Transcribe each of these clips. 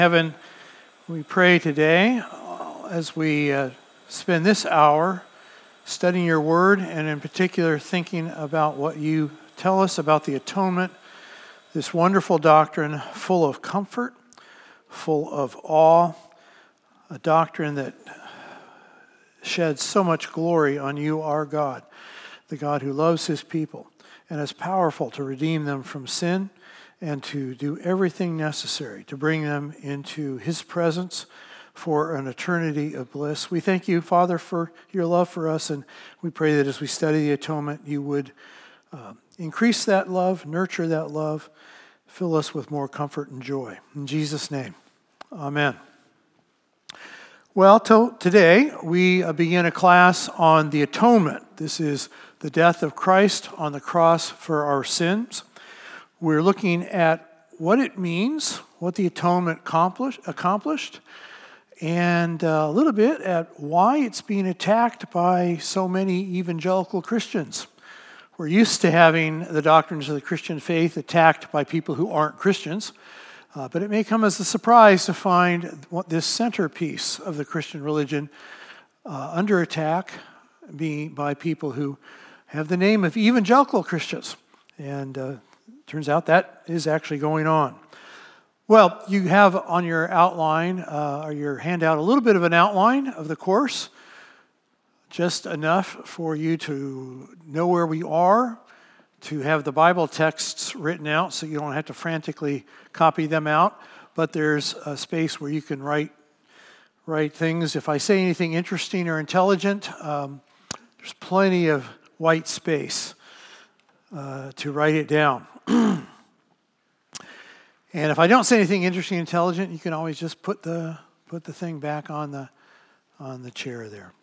Heaven, we pray today as we spend this hour studying your word and in particular thinking about what you tell us about the atonement, this wonderful doctrine full of comfort, full of awe, a doctrine that sheds so much glory on you, our God, the God who loves his people and is powerful to redeem them from sin and to do everything necessary to bring them into his presence for an eternity of bliss. We thank you, Father, for your love for us, and we pray that as we study the atonement, you would increase that love, nurture that love, fill us with more comfort and joy. In Jesus' name, amen. Well, today we begin a class on the atonement. This is the death of Christ on the cross for our sins. We're looking at what it means, what the atonement accomplished, and a little bit at why it's being attacked by so many evangelical Christians. We're used to having the doctrines of the Christian faith attacked by people who aren't Christians, but it may come as a surprise to find this centerpiece of the Christian religion under attack by people who have the name of evangelical Christians. And turns out that is actually going on. Well, you have on your outline, or your handout, a little bit of an outline of the course, just enough for you to know where we are, to have the Bible texts written out so you don't have to frantically copy them out, but there's a space where you can write things. If I say anything interesting or intelligent, there's plenty of white space to write it down. And if I don't say anything interesting and intelligent, you can always just put the thing back on the chair there.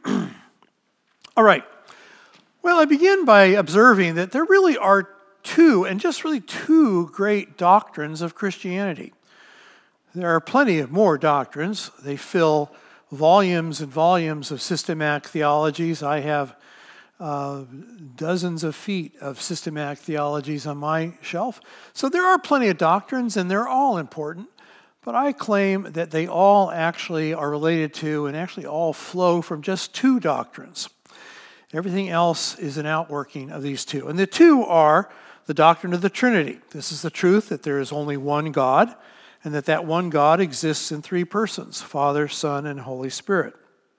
All right. Well, I begin by observing that there really are two great doctrines of Christianity. There are plenty of more doctrines. They fill volumes and volumes of systematic theologies. I have dozens of feet of systematic theologies on my shelf. So there are plenty of doctrines, and they're all important, but I claim that they all actually are related to and actually all flow from just two doctrines. Everything else is an outworking of these two. And the two are the doctrine of the Trinity. This is the truth that there is only one God, and that one God exists in three persons, Father, Son, and Holy Spirit.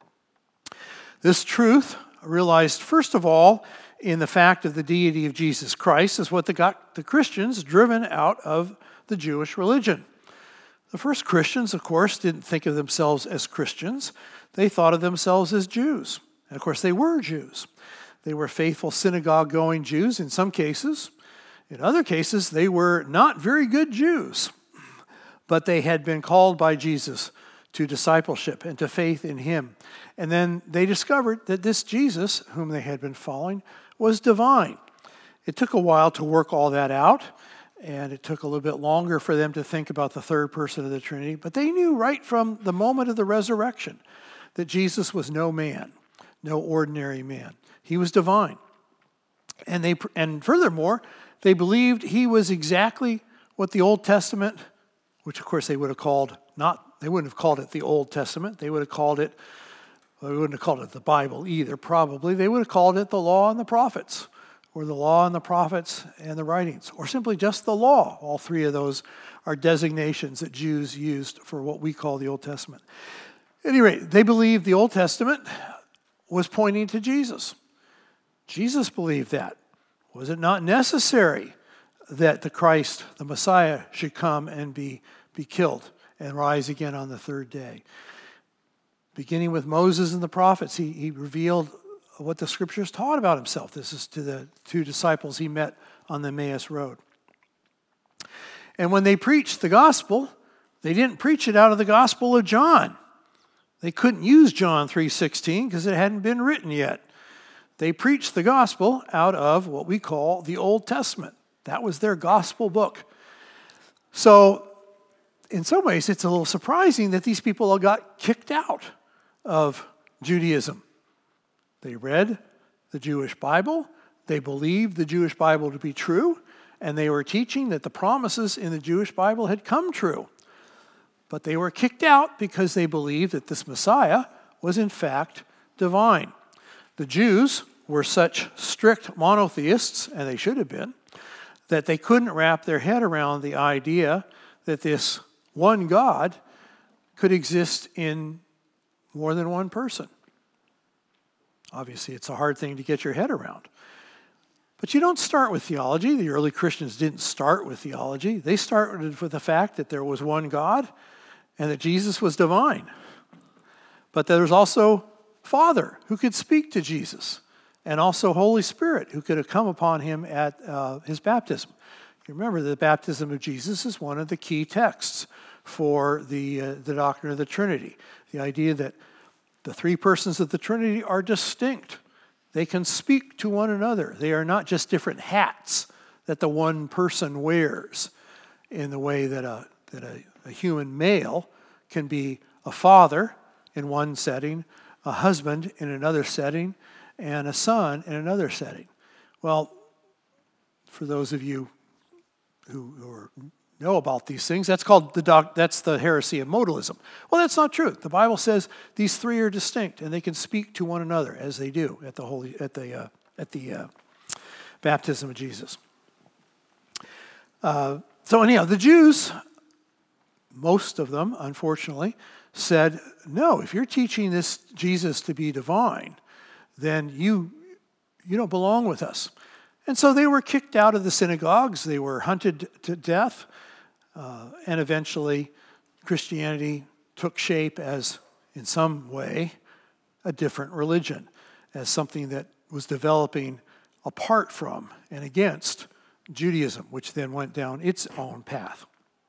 This truth, realized first of all in the fact of the deity of Jesus Christ, is what got the Christians driven out of the Jewish religion. The first Christians, of course, didn't think of themselves as Christians. They thought of themselves as Jews. And of course, they were Jews. They were faithful synagogue-going Jews in some cases. In other cases, they were not very good Jews, but they had been called by Jesus to discipleship and to faith in him. And then they discovered that this Jesus, whom they had been following, was divine. It took a while to work all that out, and it took a little bit longer for them to think about the third person of the Trinity, but they knew right from the moment of the resurrection that Jesus was no man, no ordinary man. He was divine. And furthermore, they believed he was exactly what the Old Testament, which of course they would have called they wouldn't have called it the Old Testament. They wouldn't have called it the Bible either, probably. They would have called it the Law and the Prophets, or the Law and the Prophets and the Writings, or simply just the Law. All three of those are designations that Jews used for what we call the Old Testament. At any rate, they believed the Old Testament was pointing to Jesus. Jesus believed that. Was it not necessary that the Christ, the Messiah, should come and be killed and rise again on the third day? Beginning with Moses and the prophets, he revealed what the scriptures taught about himself. This is to the two disciples he met on the Emmaus Road. And when they preached the gospel, they didn't preach it out of the Gospel of John. They couldn't use John 3:16 because it hadn't been written yet. They preached the gospel out of what we call the Old Testament. That was their gospel book. So in some ways, it's a little surprising that these people all got kicked out of Judaism. They read the Jewish Bible, they believed the Jewish Bible to be true, and they were teaching that the promises in the Jewish Bible had come true. But they were kicked out because they believed that this Messiah was in fact divine. The Jews were such strict monotheists, and they should have been, that they couldn't wrap their head around the idea that this one God could exist in more than one person. Obviously, it's a hard thing to get your head around. But you don't start with theology. The early Christians didn't start with theology. They started with the fact that there was one God and that Jesus was divine. But there was also Father who could speak to Jesus, and also Holy Spirit who could have come upon him at his baptism. You remember the baptism of Jesus is one of the key texts for the doctrine of the Trinity. The idea that the three persons of the Trinity are distinct. They can speak to one another. They are not just different hats that the one person wears, in the way that a human male can be a father in one setting, a husband in another setting, and a son in another setting. Well, for those of you who know about these things, that's the heresy of modalism. Well, that's not true. The Bible says these three are distinct, and they can speak to one another as they do at the baptism of Jesus. So anyhow, the Jews, most of them, unfortunately, said, no, if you're teaching this Jesus to be divine, then you don't belong with us. And so they were kicked out of the synagogues. They were hunted to death. And eventually, Christianity took shape as, in some way, a different religion, as something that was developing apart from and against Judaism, which then went down its own path.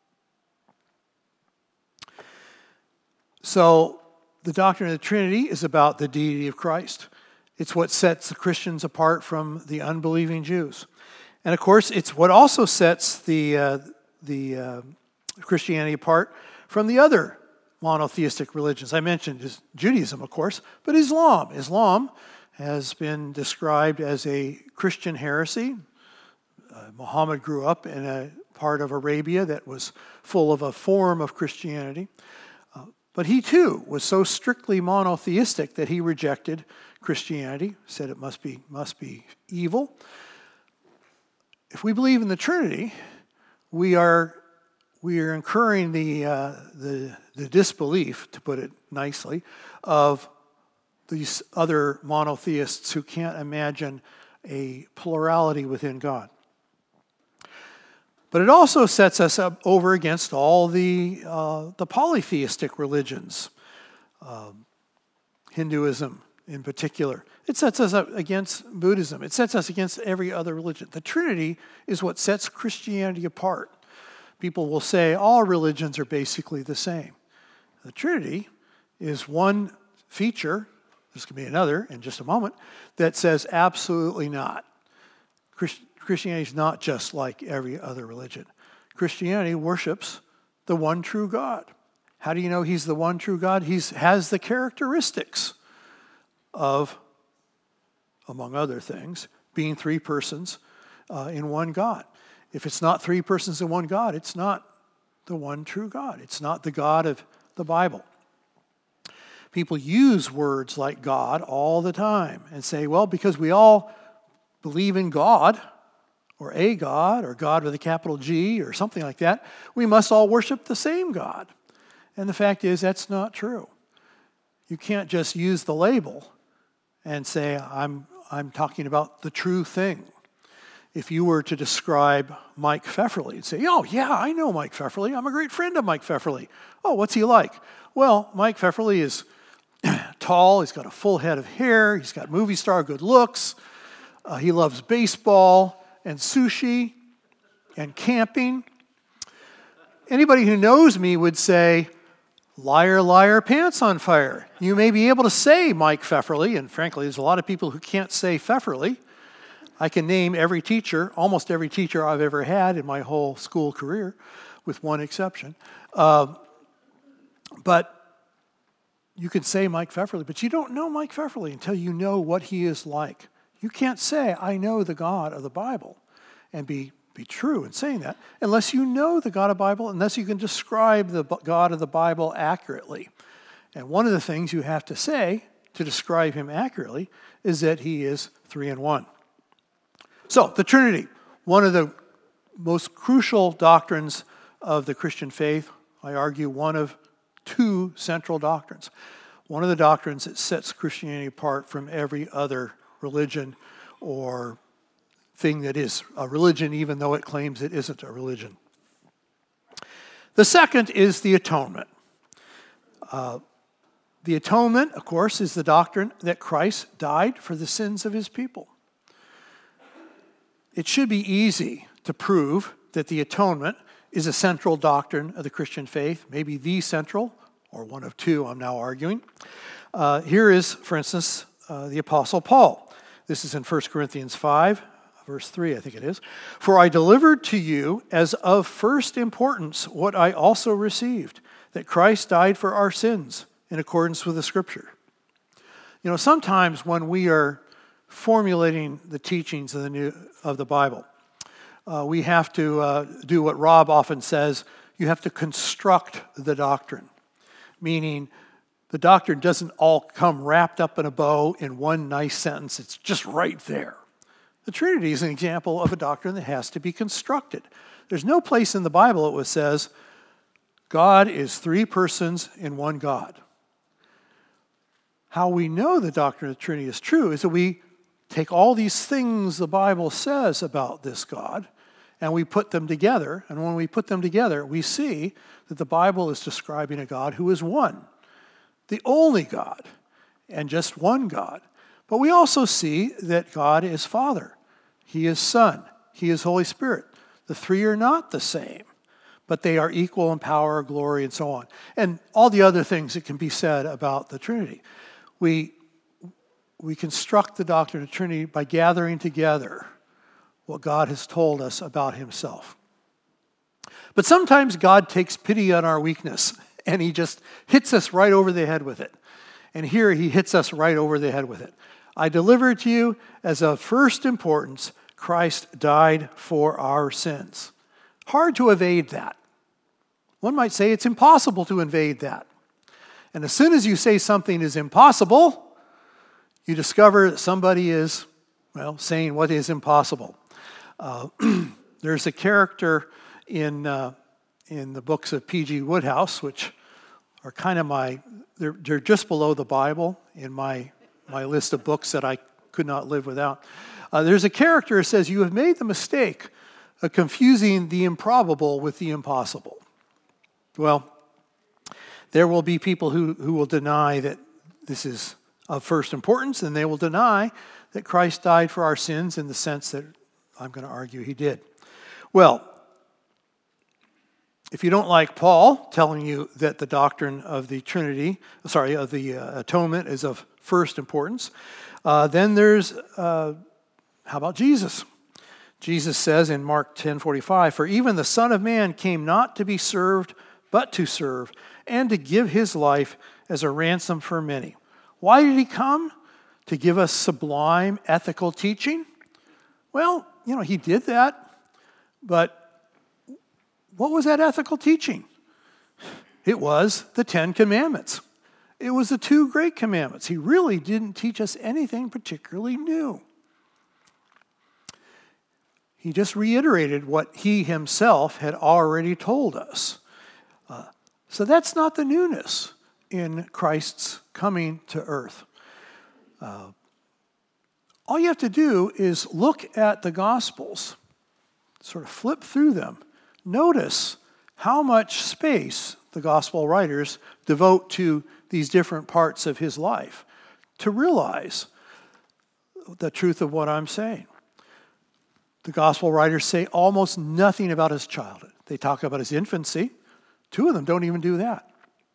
So the doctrine of the Trinity is about the deity of Christ. It's what sets the Christians apart from the unbelieving Jews. And of course, it's what also sets the Christianity apart from the other monotheistic religions. I mentioned Judaism, of course, but Islam. Islam has been described as a Christian heresy. Muhammad grew up in a part of Arabia that was full of a form of Christianity. But he too was so strictly monotheistic that he rejected Christianity, said it must be evil. If we believe in the Trinity, we are incurring the disbelief, to put it nicely, of these other monotheists who can't imagine a plurality within God. But it also sets us up over against all the polytheistic religions, Hinduism in particular. It sets us up against Buddhism. It sets us against every other religion. The Trinity is what sets Christianity apart. People will say all religions are basically the same. The Trinity is one feature, there's going to be another in just a moment, that says absolutely not. Christianity is not just like every other religion. Christianity worships the one true God. How do you know he's the one true God? He has the characteristics of, among other things, being three persons in one God. If it's not three persons in one God, it's not the one true God. It's not the God of the Bible. People use words like God all the time and say, well, because we all believe in God, or a God, or God with a capital G, or something like that, we must all worship the same God. And the fact is, that's not true. You can't just use the label and say, I'm talking about the true thing. If you were to describe Mike Pfefferly and say, oh, yeah, I know Mike Pfefferly. I'm a great friend of Mike Pfefferly. Oh, what's he like? Well, Mike Pfefferly is tall. He's got a full head of hair. He's got movie star good looks. He loves baseball and sushi and camping. Anybody who knows me would say, liar, liar, pants on fire. You may be able to say Mike Pfefferly, and frankly, there's a lot of people who can't say Pfefferly. I can name every teacher, almost every teacher I've ever had in my whole school career, with one exception. But you can say Mike Pfefferly, but you don't know Mike Pfefferly until you know what he is like. You can't say, I know the God of the Bible, and be be true in saying that unless you know the God of the Bible, unless you can describe the God of the Bible accurately. And one of the things you have to say to describe him accurately is that he is 3 in 1. So, the Trinity, one of the most crucial doctrines of the Christian faith, I argue one of 2 central doctrines. One of the doctrines that sets Christianity apart from every other religion or thing that is a religion, even though it claims it isn't a religion. The second is the atonement. The atonement, of course, is the doctrine that Christ died for the sins of his people. It should be easy to prove that the atonement is a central doctrine of the Christian faith, maybe the central, or one of 2 I'm now arguing. Here is, for instance, the Apostle Paul. This is in 1 Corinthians 5, verse 3, I think it is. For I delivered to you as of first importance what I also received, that Christ died for our sins in accordance with the Scripture. You know, sometimes when we are formulating the teachings of the Bible, we have to do what Rob often says, you have to construct the doctrine, meaning the doctrine doesn't all come wrapped up in a bow in one nice sentence. It's just right there. The Trinity is an example of a doctrine that has to be constructed. There's no place in the Bible that says God is 3 persons in one God. How we know the doctrine of the Trinity is true is that we take all these things the Bible says about this God and we put them together. And when we put them together, we see that the Bible is describing a God who is one, the only God, and just one God. But we also see that God is Father. He is Son. He is Holy Spirit. The 3 are not the same, but they are equal in power, glory, and so on. And all the other things that can be said about the Trinity. We construct the doctrine of the Trinity by gathering together what God has told us about himself. But sometimes God takes pity on our weakness, and he just hits us right over the head with it. And here he hits us right over the head with it. I deliver to you as of first importance, Christ died for our sins. Hard to evade that. One might say it's impossible to evade that. And as soon as you say something is impossible, you discover that somebody is, saying what is impossible. There's a character in the books of P.G. Woodhouse, which are kind of they're just below the Bible in my list of books that I could not live without. There's a character who says, you have made the mistake of confusing the improbable with the impossible. Well, there will be people who will deny that this is of first importance, and they will deny that Christ died for our sins in the sense that I'm going to argue he did. Well, if you don't like Paul telling you that the doctrine of the atonement is of first importance, then there's, how about Jesus? Jesus says in Mark 10:45, for even the Son of Man came not to be served, but to serve, and to give his life as a ransom for many. Why did he come? To give us sublime ethical teaching? Well, he did that, but what was that ethical teaching? It was the 10 Commandments. It was the 2 great commandments. He really didn't teach us anything particularly new. He just reiterated what he himself had already told us. So that's not the newness in Christ's coming to earth. All you have to do is look at the Gospels, sort of flip through them. Notice how much space the Gospel writers devote to these different parts of his life to realize the truth of what I'm saying. The Gospel writers say almost nothing about his childhood. They talk about his infancy. 2 of them don't even do that.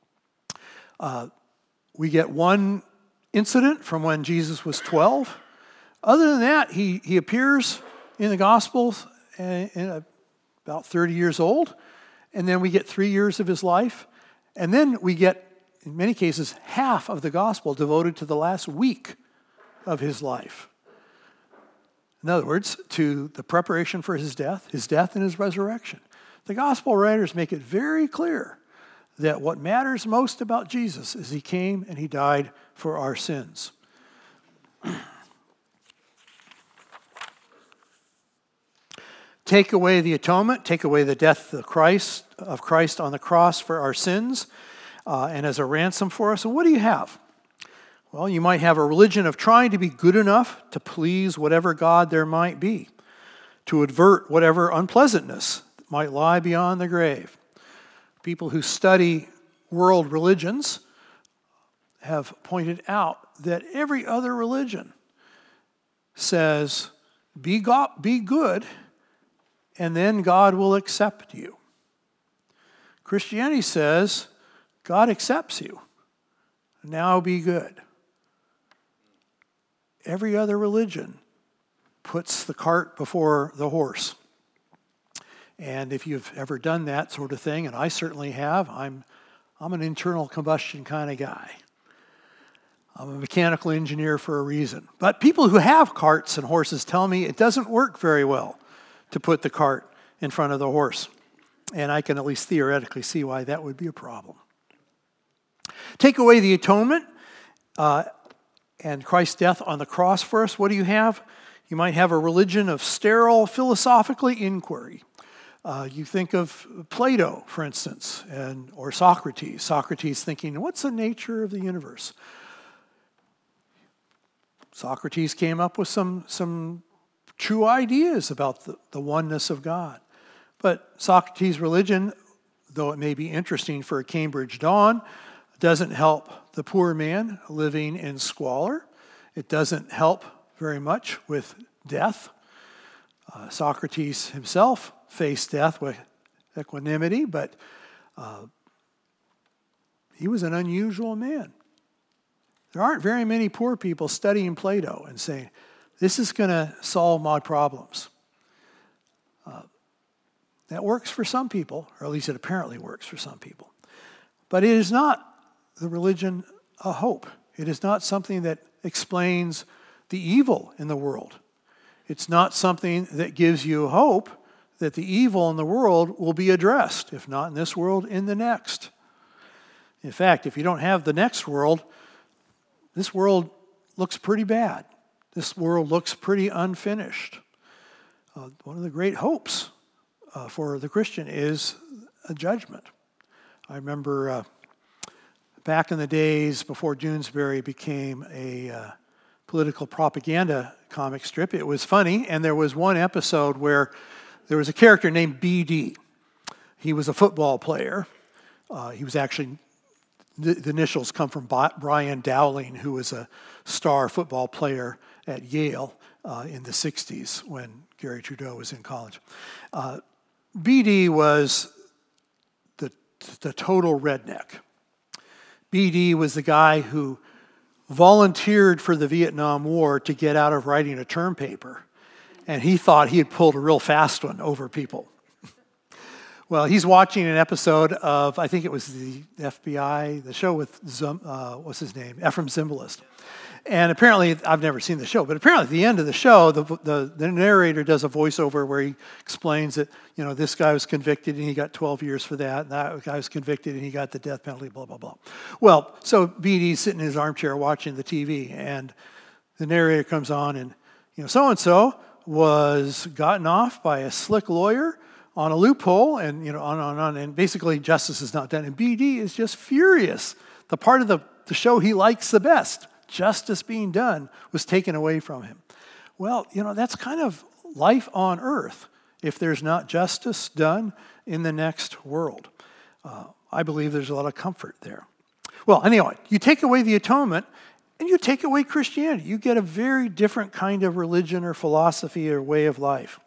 We get one incident from when Jesus was 12. Other than that, he appears in the Gospels about 30 years old, and then we get 3 years of his life, and then we get, in many cases, half of the Gospel devoted to the last week of his life. In other words, to the preparation for his death and his resurrection. The gospel writers make it very clear that what matters most about Jesus is he came and he died for our sins. Take away the atonement, take away the death of Christ on the cross for our sins and as a ransom for us. And what do you have? Well, you might have a religion of trying to be good enough to please whatever God there might be, to avert whatever unpleasantness might lie beyond the grave. People who study world religions have pointed out that every other religion says, be good, and then God will accept you. Christianity says, God accepts you. Now be good. Every other religion puts the cart before the horse. And if you've ever done that sort of thing, and I certainly have, I'm an internal combustion kind of guy. I'm a mechanical engineer for a reason. But people who have carts and horses tell me it doesn't work very well to put the cart in front of the horse. And I can at least theoretically see why that would be a problem. Take away the atonement and Christ's death on the cross for us. What do you have? You might have a religion of sterile philosophically inquiry. You think of Plato, for instance, or Socrates. Socrates thinking, what's the nature of the universe? Socrates came up with some true ideas about the oneness of God. But Socrates' religion, though it may be interesting for a Cambridge dawn, doesn't help the poor man living in squalor. It doesn't help very much with death. Socrates himself faced death with equanimity, but he was an unusual man. There aren't very many poor people studying Plato and saying, this is going to solve my problems. That works for some people, or at least it apparently works for some people. But it is not the religion of hope. It is not something that explains the evil in the world. It's not something that gives you hope that the evil in the world will be addressed, if not in this world, in the next. In fact, if you don't have the next world, this world looks pretty bad. This world looks pretty unfinished. One of the great hopes for the Christian is a judgment. I remember back in the days before Doonesbury became a political propaganda comic strip, it was funny, and there was one episode where there was a character named BD. He was a football player. He was actually, the initials come from Brian Dowling, who was a star football player at Yale in the 60s when Gary Trudeau was in college. BD was the total redneck. BD was the guy who volunteered for the Vietnam War to get out of writing a term paper. And he thought he had pulled a real fast one over people. Well, he's watching an episode of, I think it was the FBI, the show with, what's his name? Ephraim Zimbalist. And apparently, I've never seen the show, but apparently at the end of the show, the narrator does a voiceover where he explains that, this guy was convicted and he got 12 years for that, and that guy was convicted and he got the death penalty, blah, blah, blah. Well, so BD's sitting in his armchair watching the TV, and the narrator comes on and, so-and-so was gotten off by a slick lawyer on a loophole, and, on, and basically justice is not done. And BD is just furious. The part of the show he likes the best, justice being done, was taken away from him. Well, that's kind of life on earth if there's not justice done in the next world. I believe there's a lot of comfort there. Well, anyway, you take away the atonement and you take away Christianity. You get a very different kind of religion or philosophy or way of life.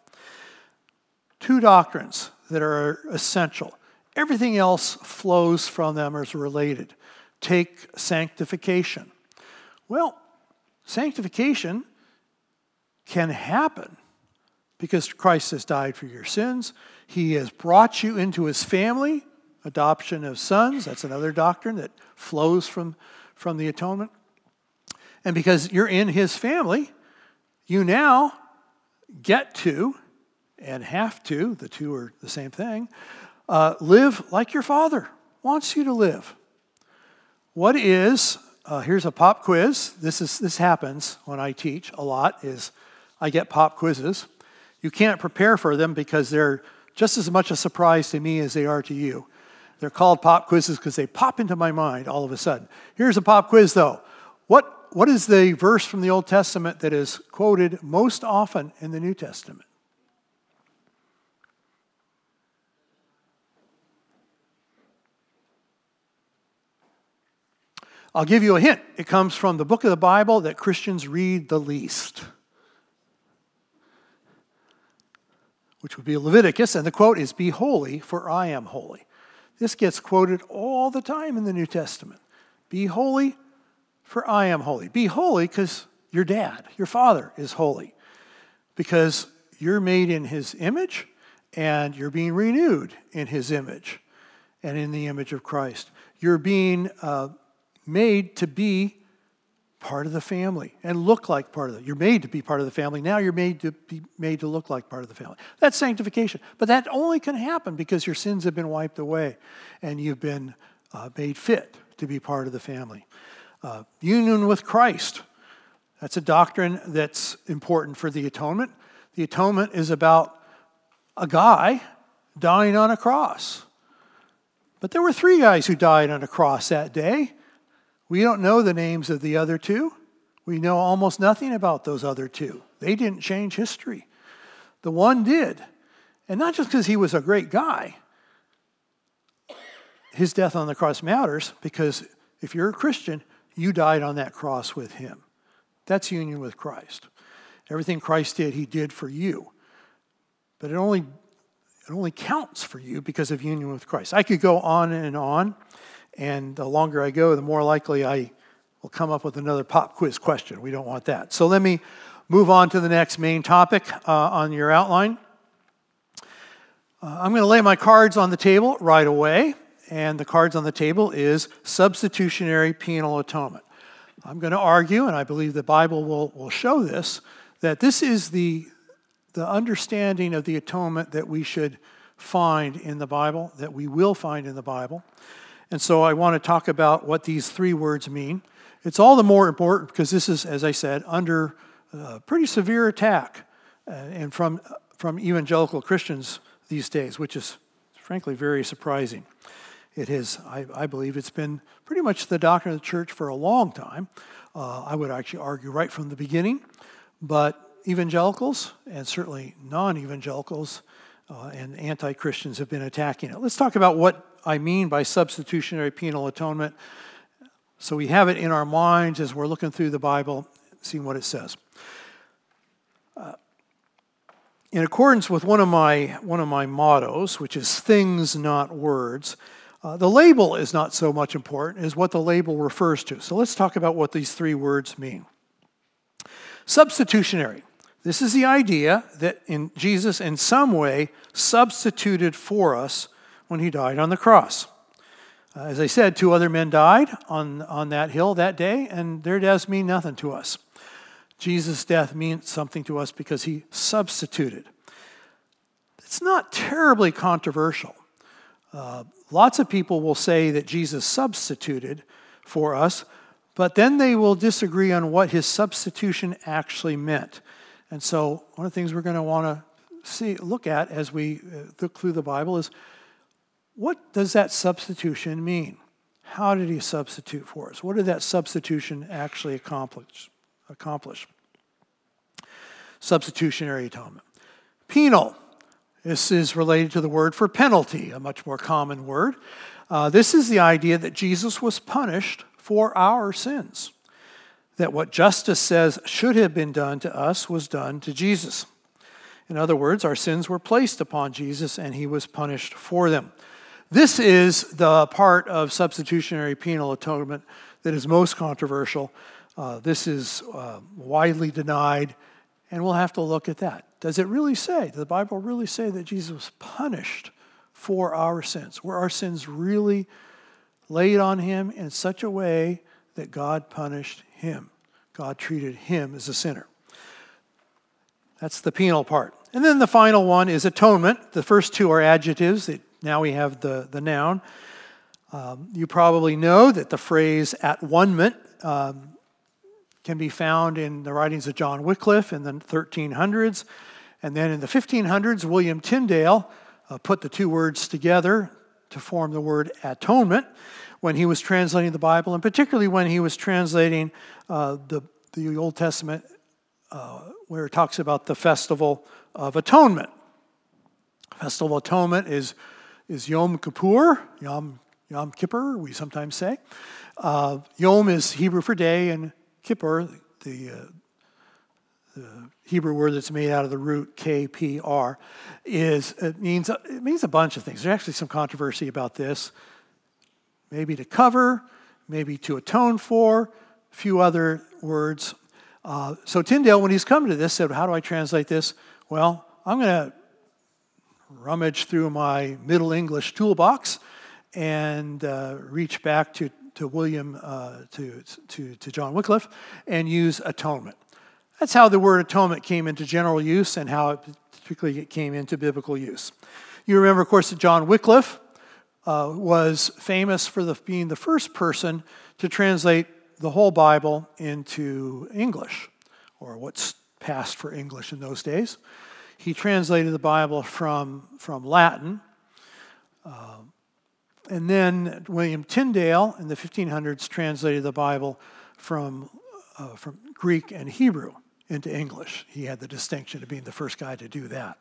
Two doctrines that are essential. Everything else flows from them or is related. Take sanctification. Well, sanctification can happen because Christ has died for your sins. He has brought you into his family, adoption of sons. That's another doctrine that flows from the atonement. And because you're in his family, you now get to and have to, the two are the same thing, live like your Father wants you to live. What is, here's a pop quiz. This happens when I teach a lot, is I get pop quizzes. You can't prepare for them because they're just as much a surprise to me as they are to you. They're called pop quizzes because they pop into my mind all of a sudden. Here's a pop quiz though. What is the verse from the Old Testament that is quoted most often in the New Testament? I'll give you a hint. It comes from the book of the Bible that Christians read the least, which would be Leviticus, and the quote is, "Be holy, for I am holy." This gets quoted all the time in the New Testament. Be holy, for I am holy. Be holy because your dad, your Father, is holy. Because you're made in his image, and you're being renewed in his image and in the image of Christ. You're being made to be part of the family and look like part of it. You're made to be part of the family. Now you're made to look like part of the family. That's sanctification. But that only can happen because your sins have been wiped away and you've been made fit to be part of the family. Union with Christ. That's a doctrine that's important for the atonement. The atonement is about a guy dying on a cross. But there were 3 guys who died on a cross that day. We don't know the names of the other 2. We know almost nothing about those other 2. They didn't change history. The one did. And not just because he was a great guy. His death on the cross matters because if you're a Christian, you died on that cross with him. That's union with Christ. Everything Christ did, he did for you. But it only counts for you because of union with Christ. I could go on, and the longer I go, the more likely I will come up with another pop quiz question. We don't want that. So let me move on to the next main topic on your outline. I'm going to lay my cards on the table right away, and the cards on the table is substitutionary penal atonement. I'm going to argue, and I believe the Bible will show this, that this is the understanding of the atonement that we should find in the Bible, that we will find in the Bible. And so I want to talk about what these 3 words mean. It's all the more important because this is, as I said, under pretty severe attack and from evangelical Christians these days, which is frankly very surprising. It is, I believe, it's been pretty much the doctrine of the church for a long time. I would actually argue right from the beginning. But evangelicals, and certainly non-evangelicals and anti-Christians have been attacking it. Let's talk about what I mean by substitutionary penal atonement. So we have it in our minds as we're looking through the Bible, seeing what it says. In accordance with one of my mottos, which is things, not words, the label is not so much important as what the label refers to. So let's talk about what these 3 words mean. Substitutionary. This is the idea that Jesus in some way substituted for us when he died on the cross. As I said, 2 other men died on that hill that day, and their deaths mean nothing to us. Jesus' death means something to us because he substituted. It's not terribly controversial. Lots of people will say that Jesus substituted for us, but then they will disagree on what his substitution actually meant. And so one of the things we're going to want to look at as we look through the Bible is, what does that substitution mean? How did he substitute for us? What did that substitution actually accomplish? Substitutionary atonement. Penal. This is related to the word for penalty, a much more common word. This is the idea that Jesus was punished for our sins. That what justice says should have been done to us was done to Jesus. In other words, our sins were placed upon Jesus and he was punished for them. This is the part of substitutionary penal atonement that is most controversial. This is widely denied, and we'll have to look at that. Does it really say, does the Bible really say that Jesus was punished for our sins? Were our sins really laid on him in such a way that God punished him? God treated him as a sinner. That's the penal part. And then the final one is atonement. The first two are adjectives. Now we have the noun. You probably know that the phrase at-one-ment can be found in the writings of John Wycliffe in the 1300s. And then in the 1500s, William Tyndale put the two words together to form the word atonement when he was translating the Bible, and particularly when he was translating the Old Testament where it talks about the Festival of Atonement. Festival of Atonement is Yom Kippur, Yom Kippur, we sometimes say. Yom is Hebrew for day, and Kippur, the Hebrew word that's made out of the root KPR, it means a bunch of things. There's actually some controversy about this. Maybe to cover, maybe to atone for, a few other words. So Tyndale, when he's come to this, said, how do I translate this? Well, I'm going to rummage through my Middle English toolbox and reach back to William, to John Wycliffe, and use atonement. That's how the word atonement came into general use and how it particularly came into biblical use. You remember, of course, that John Wycliffe was famous for being the first person to translate the whole Bible into English, or what's passed for English in those days. He translated the Bible from Latin. And then William Tyndale in the 1500s translated the Bible from Greek and Hebrew into English. He had the distinction of being the first guy to do that.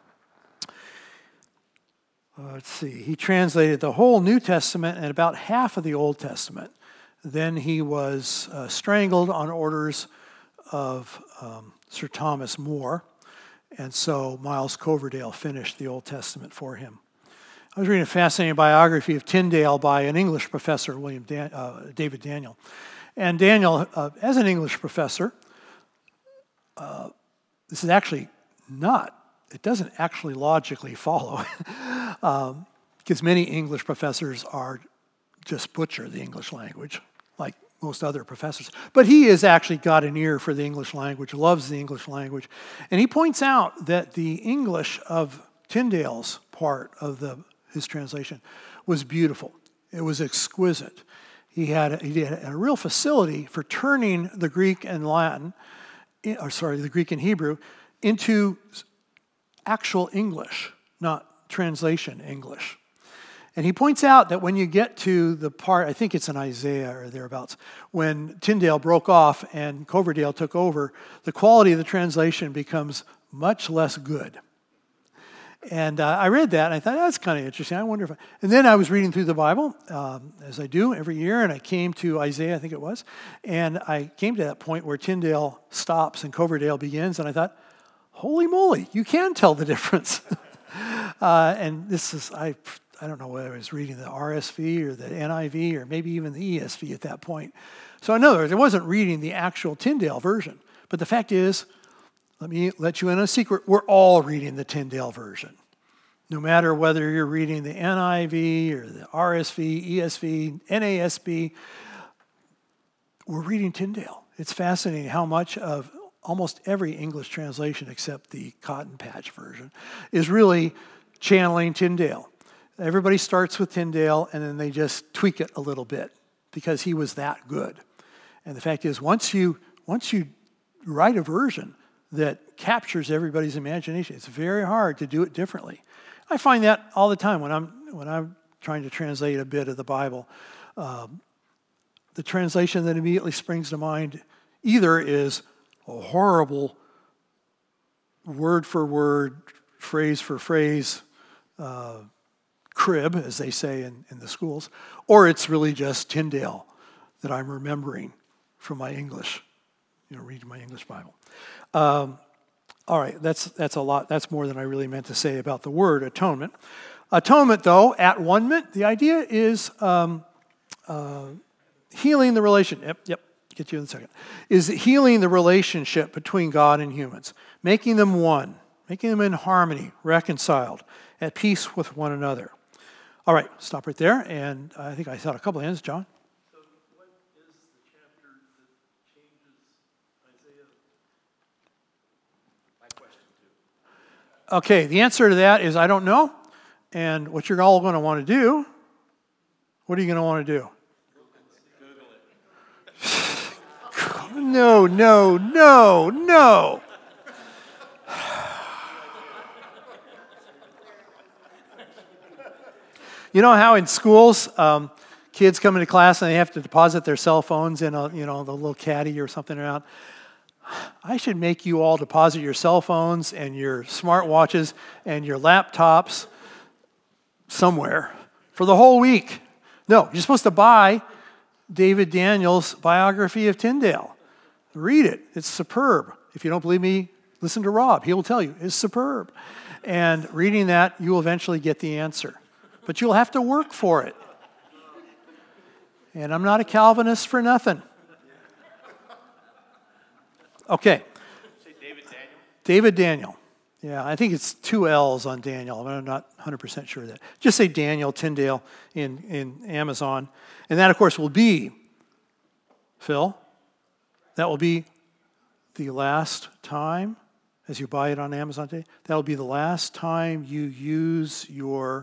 Let's see. He translated the whole New Testament and about half of the Old Testament. Then he was strangled on orders of Sir Thomas More, and so Miles Coverdale finished the Old Testament for him. I was reading a fascinating biography of Tyndale by an English professor, David Daniel. And Daniel, as an English professor, this is actually it doesn't actually logically follow, because many English professors just butcher the English language, like most other professors. But he has actually got an ear for the English language, loves the English language. And he points out that the English of Tyndale's part of his translation was beautiful. It was exquisite. He had a real facility for turning the Greek and the Greek and Hebrew into actual English, not translation English. And he points out that when you get to the part, I think it's in Isaiah or thereabouts, when Tyndale broke off and Coverdale took over, the quality of the translation becomes much less good. And I read that, and I thought, that's kind of interesting. I wonder if And then I was reading through the Bible, as I do every year, and I came to Isaiah, I think it was, and I came to that point where Tyndale stops and Coverdale begins, and I thought, holy moly, you can tell the difference. And this is, I don't know whether I was reading the RSV or the NIV or maybe even the ESV at that point. So in other words, I wasn't reading the actual Tyndale version. But the fact is, let me let you in on a secret, we're all reading the Tyndale version. No matter whether you're reading the NIV or the RSV, ESV, NASB, we're reading Tyndale. It's fascinating how much of almost every English translation except the Cotton Patch version is really channeling Tyndale. Everybody starts with Tyndale and then they just tweak it a little bit because he was that good. And the fact is, once you write a version that captures everybody's imagination, it's very hard to do it differently. I find that all the time when I'm trying to translate a bit of the Bible. The translation that immediately springs to mind either is a horrible word for word, phrase for phrase crib, as they say in the schools, or it's really just Tyndale that I'm remembering from my English, reading my English Bible. All right, that's a lot. That's more than I really meant to say about the word atonement. Atonement, though, at-one-ment, the idea is healing the relation. Yep, get to you in a second. Is healing the relationship between God and humans, making them one, making them in harmony, reconciled, at peace with one another. All right, stop right there, and I think I saw a couple of hands. John? So what is the chapter that changes Isaiah? My question. Okay, the answer to that is I don't know. And what you're all going to want to do, what are you going to want to do? No, no, no, no. You know how in schools, kids come into class and they have to deposit their cell phones in the little caddy or something around. I should make you all deposit your cell phones and your smartwatches and your laptops somewhere for the whole week. No, you're supposed to buy David Daniels' biography of Tyndale. Read it. It's superb. If you don't believe me, listen to Rob. He will tell you. It's superb. And reading that, you will eventually get the answer. But you'll have to work for it. And I'm not a Calvinist for nothing. Okay. Say David Daniel? David Daniel. Yeah, I think it's 2 L's on Daniel. I'm not 100% sure of that. Just say Daniel Tyndale in Amazon. And that, of course, will be, Phil, that will be the last time, as you buy it on Amazon today, that will be the last time you use your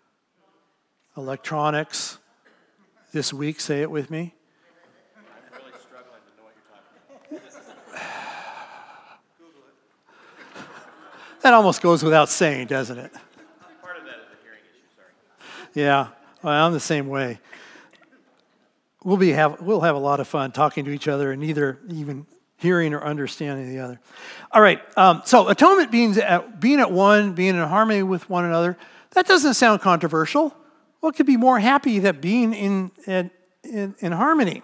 electronics this week. Say it with me. I'm really struggling to know what you're talking about. That almost goes without saying, doesn't it? Part of that is a hearing issue, sorry. Yeah, well, I'm the same way. We'll have a lot of fun talking to each other and neither even hearing or understanding the other. All right, so atonement being at one, being in harmony with one another, that doesn't sound controversial. What could be more happy than being in harmony?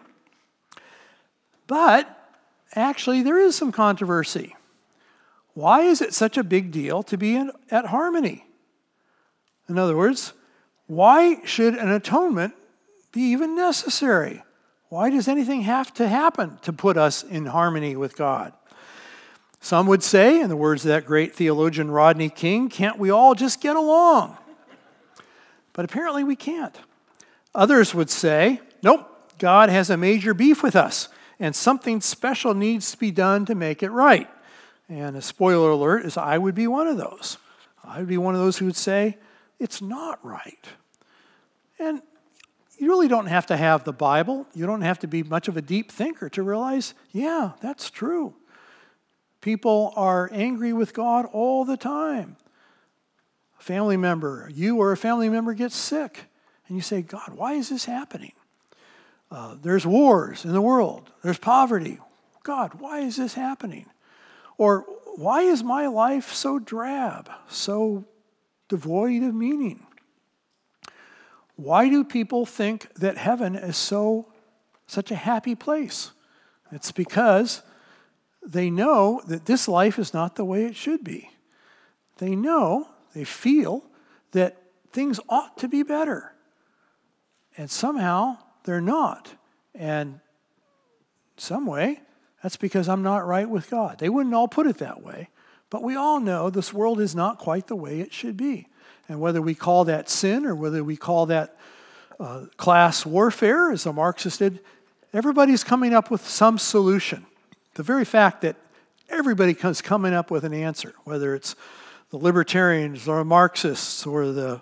But actually, there is some controversy. Why is it such a big deal to be at harmony? In other words, why should an atonement be even necessary? Why does anything have to happen to put us in harmony with God? Some would say, in the words of that great theologian Rodney King, can't we all just get along? But apparently we can't. Others would say, nope, God has a major beef with us, and something special needs to be done to make it right. And a spoiler alert is I would be one of those. I would be one of those who would say, it's not right. And you really don't have to have the Bible. You don't have to be much of a deep thinker to realize, yeah, that's true. People are angry with God all the time. A family member, you or a family member gets sick, and you say, God, why is this happening? There's wars in the world. There's poverty. God, why is this happening? Or why is my life so drab, so devoid of meaning? Why do people think that heaven is such a happy place? It's because they know that this life is not the way it should be. They know, they feel that things ought to be better. And somehow they're not. And some way, that's because I'm not right with God. They wouldn't all put it that way. But we all know this world is not quite the way it should be. And whether we call that sin or whether we call that class warfare, as the Marxists did, everybody's coming up with some solution. The very fact that everybody is coming up with an answer, whether it's the libertarians or the Marxists or the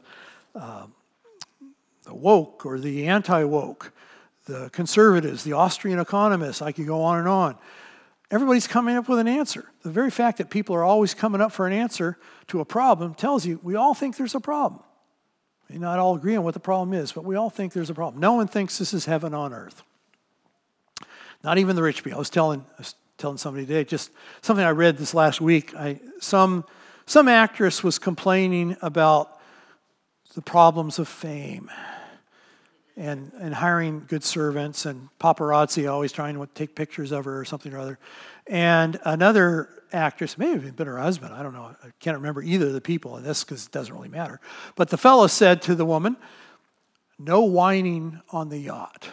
woke or the anti-woke, the conservatives, the Austrian economists, I could go on and on. Everybody's coming up with an answer. The very fact that people are always coming up for an answer to a problem tells you we all think there's a problem. We may not all agree on what the problem is, but we all think there's a problem. No one thinks this is heaven on earth. Not even the rich people. I was telling somebody today, just something I read this last week. Some actress was complaining about the problems of fame and hiring good servants and paparazzi always trying to take pictures of her or something or other. And another actress, may have been her husband, I don't know, I can't remember either of the people in this because it doesn't really matter. But the fellow said to the woman, no whining on the yacht.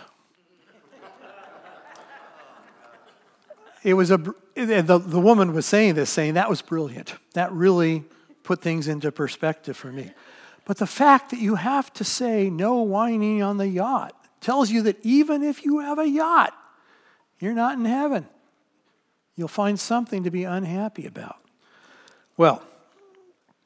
It was the woman was saying that was brilliant. That really put things into perspective for me. But the fact that you have to say no whining on the yacht tells you that even if you have a yacht, you're not in heaven. You'll find something to be unhappy about. Well,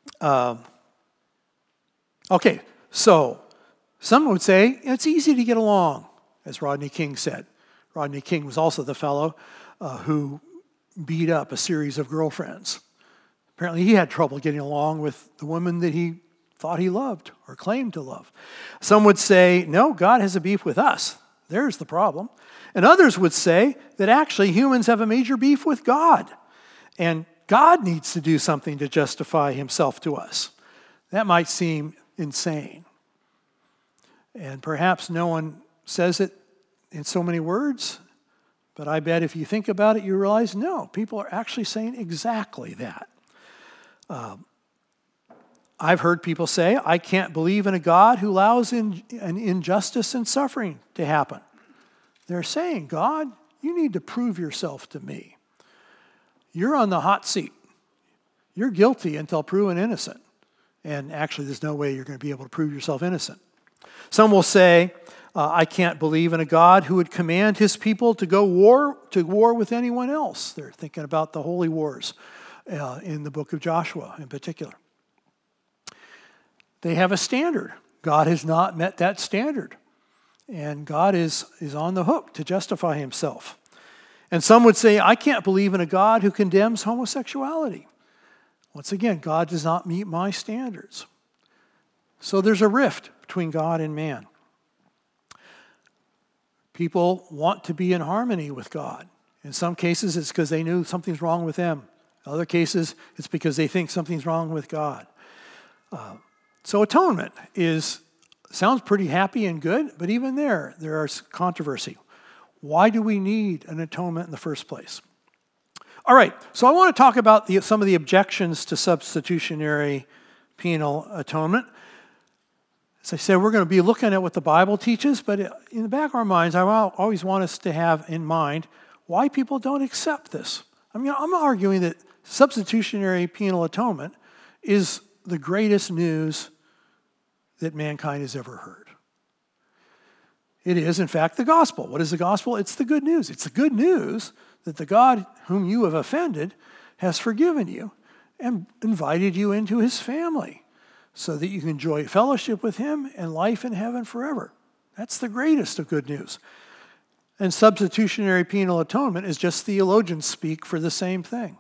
Okay, so some would say it's easy to get along, as Rodney King said. Rodney King was also the fellow who beat up a series of girlfriends. Apparently he had trouble getting along with the woman that he thought he loved or claimed to love. Some would say, no, God has a beef with us. There's the problem. And others would say that actually humans have a major beef with God. And God needs to do something to justify himself to us. That might seem insane. And perhaps no one says it in so many words, but I bet if you think about it, you realize, no, people are actually saying exactly that. I've heard people say, I can't believe in a God who allows an injustice and suffering to happen. They're saying, God, you need to prove yourself to me. You're on the hot seat. You're guilty until proven innocent. And actually, there's no way you're going to be able to prove yourself innocent. Some will say, I can't believe in a God who would command his people to go to war with anyone else. They're thinking about the holy wars in the book of Joshua in particular. They have a standard. God has not met that standard. And God is on the hook to justify himself. And some would say, I can't believe in a God who condemns homosexuality. Once again, God does not meet my standards. So there's a rift between God and man. People want to be in harmony with God. In some cases, it's because they knew something's wrong with them. In other cases, it's because they think something's wrong with God. So atonement sounds pretty happy and good, but even there is controversy. Why do we need an atonement in the first place? All right, so I want to talk about some of the objections to substitutionary penal atonement. As I said, we're going to be looking at what the Bible teaches, but in the back of our minds, I always want us to have in mind why people don't accept this. I mean, I'm arguing that substitutionary penal atonement is the greatest news that mankind has ever heard. It is, in fact, the gospel. What is the gospel? It's the good news. It's the good news that the God whom you have offended has forgiven you and invited you into his family so that you can enjoy fellowship with him and life in heaven forever. That's the greatest of good news. And substitutionary penal atonement is just theologians speak for the same thing.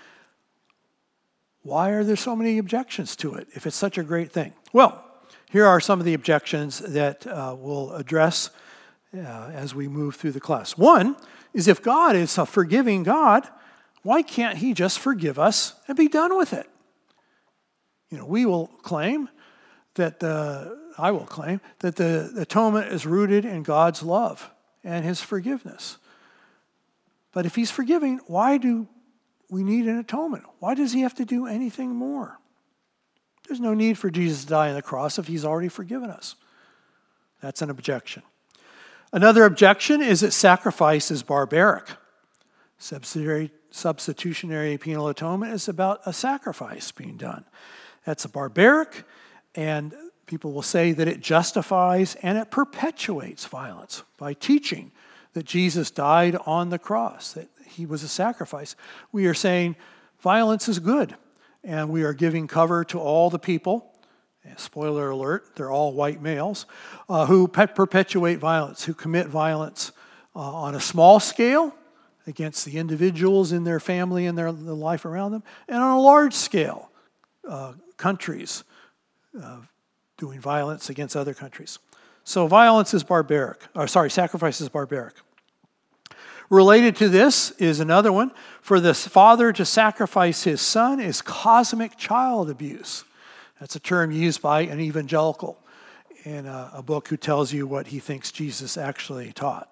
Why are there so many objections to it if it's such a great thing? Well, here are some of the objections that we'll address as we move through the class. One is, if God is a forgiving God, why can't he just forgive us and be done with it? We will claim that I will claim that the atonement is rooted in God's love and his forgiveness. But if he's forgiving, why do we need an atonement? Why does he have to do anything more? There's no need for Jesus to die on the cross if he's already forgiven us. That's an objection. Another objection is that sacrifice is barbaric. Substitutionary penal atonement is about a sacrifice being done. That's barbaric, and people will say that it justifies and it perpetuates violence by teaching that Jesus died on the cross, that he was a sacrifice. We are saying violence is good, and we are giving cover to all the people, spoiler alert, they're all white males, who perpetuate violence, who commit violence on a small scale against the individuals in their family and the life around them, and on a large scale, countries doing violence against other countries. So sacrifice is barbaric. Related to this is another one. For the father to sacrifice his son is cosmic child abuse. That's a term used by an evangelical in a book who tells you what he thinks Jesus actually taught.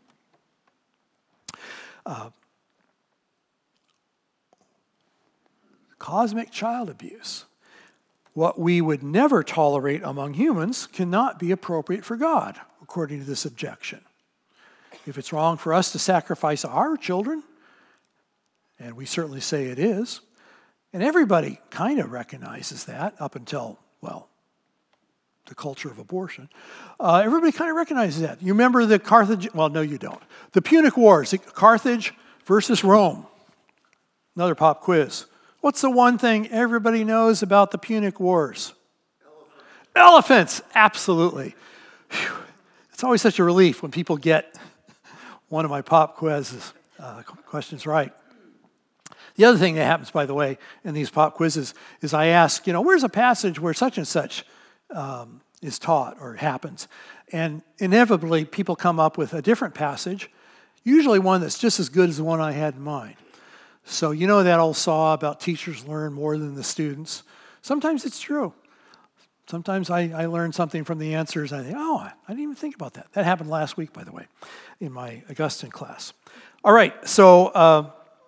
Cosmic child abuse. What we would never tolerate among humans cannot be appropriate for God, according to this objection. If it's wrong for us to sacrifice our children, and we certainly say it is, and everybody kind of recognizes that up until, the culture of abortion. Everybody kind of recognizes that. You remember the Carthage, no you don't. The Punic Wars, Carthage versus Rome. Another pop quiz. What's the one thing everybody knows about the Punic Wars? Elephants, absolutely. Whew. It's always such a relief when people get one of my pop quizzes questions right. The other thing that happens, by the way, in these pop quizzes is I ask, where's a passage where such and such is taught or happens? And inevitably, people come up with a different passage, usually one that's just as good as the one I had in mind. So that old saw about teachers learn more than the students. Sometimes it's true. Sometimes I learn something from the answers, and I think, I didn't even think about that. That happened last week, by the way, in my Augustine class. All right, so,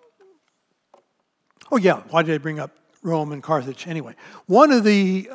why did I bring up Rome and Carthage? Anyway, one of the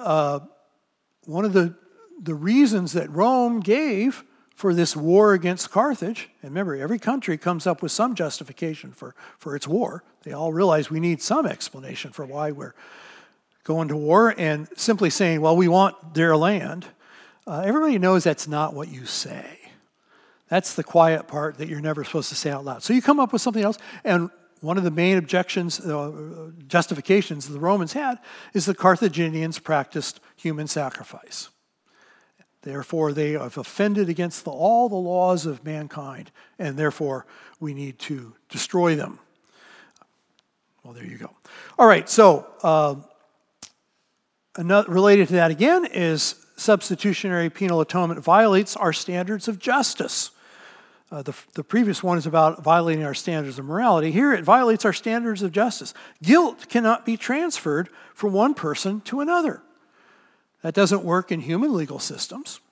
reasons that Rome gave for this war against Carthage, and remember, every country comes up with some justification for its war. They all realize we need some explanation for why we're going to war, and simply saying, well, we want their land, everybody knows that's not what you say. That's the quiet part that you're never supposed to say out loud. So you come up with something else, and one of the main justifications the Romans had is the Carthaginians practiced human sacrifice. Therefore, they have offended against all the laws of mankind, and therefore we need to destroy them. Well, there you go. All right, so related to that again is substitutionary penal atonement violates our standards of justice. The previous one is about violating our standards of morality. Here it violates our standards of justice. Guilt cannot be transferred from one person to another. That doesn't work in human legal systems.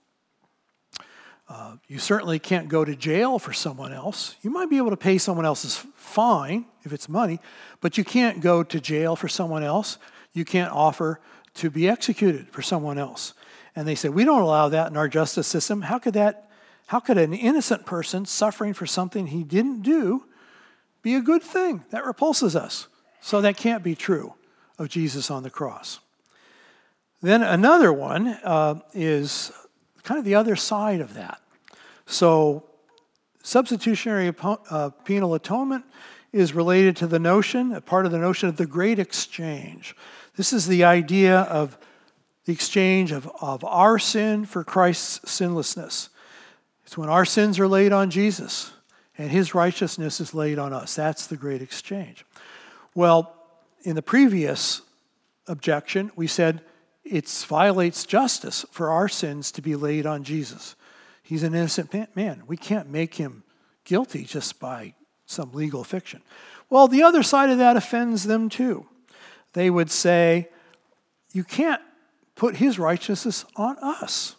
You certainly can't go to jail for someone else. You might be able to pay someone else's fine if it's money, but you can't go to jail for someone else. You can't offer to be executed for someone else. And they say, we don't allow that in our justice system. How could an innocent person suffering for something he didn't do be a good thing? That repulses us. So that can't be true of Jesus on the cross. Then another one is kind of the other side of that. So substitutionary penal atonement is related to part of the notion of the great exchange. This is the idea of the exchange of our sin for Christ's sinlessness. It's when our sins are laid on Jesus and his righteousness is laid on us. That's the great exchange. Well, in the previous objection, we said it violates justice for our sins to be laid on Jesus. He's an innocent man. We can't make him guilty just by some legal fiction. Well, the other side of that offends them too. They would say, you can't put his righteousness on us.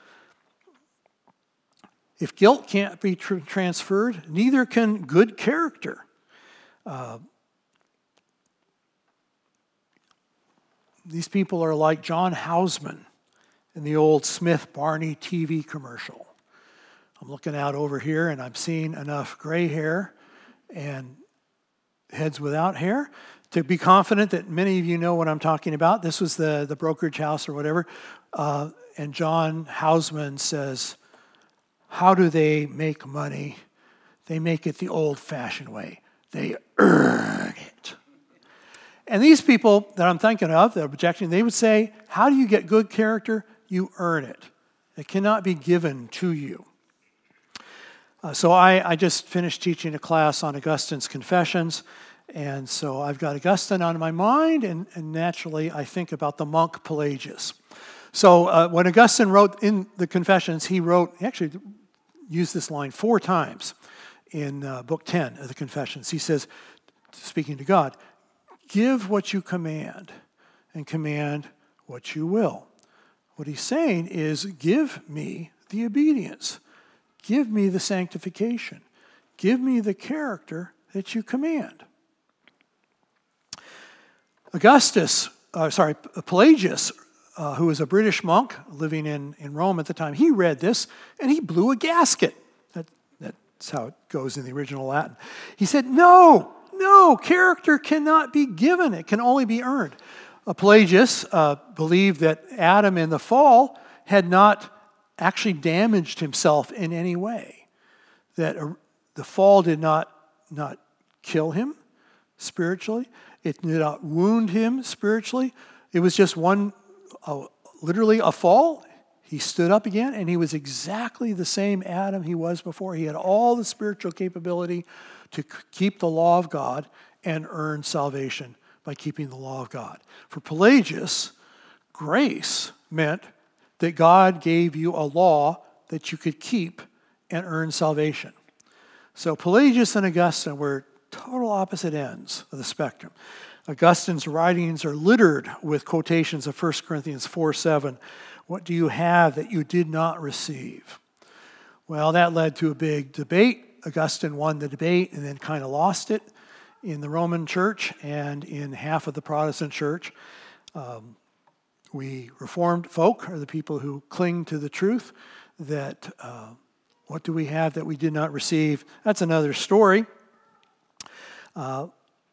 If guilt can't be transferred, neither can good character. These people are like John Houseman in the old Smith-Barney TV commercial. I'm looking out over here and I'm seeing enough gray hair and heads without hair to be confident that many of you know what I'm talking about. This was the brokerage house or whatever. And John Houseman says, how do they make money? They make it the old-fashioned way. They earn it. And these people that I'm thinking of, that are objecting, they would say, how do you get good character? You earn it. It cannot be given to you. So I just finished teaching a class on Augustine's Confessions, and so I've got Augustine on my mind, and naturally I think about the monk Pelagius. So when Augustine wrote in the Confessions, he actually used this line 4 times in Book 10 of the Confessions. He says, speaking to God, give what you command, and command what you will. What he's saying is, give me the obedience. Give me the sanctification. Give me the character that you command. Pelagius, who was a British monk living in Rome at the time, he read this and he blew a gasket. That's how it goes in the original Latin. He said, no, character cannot be given. It can only be earned. Pelagius believed that Adam in the fall had not actually damaged himself in any way. That the fall did not kill him, spiritually. It did not wound him spiritually. It was just literally a fall. He stood up again, and he was exactly the same Adam he was before. He had all the spiritual capability to keep the law of God and earn salvation by keeping the law of God. For Pelagius, grace meant that God gave you a law that you could keep and earn salvation. So Pelagius and Augustine were total opposite ends of the spectrum. Augustine's writings are littered with quotations of 1 Corinthians 4:7. What do you have that you did not receive? Well, that led to a big debate. Augustine won the debate and then kind of lost it in the Roman church and in half of the Protestant church. We Reformed folk are the people who cling to the truth that what do we have that we did not receive? That's another story. But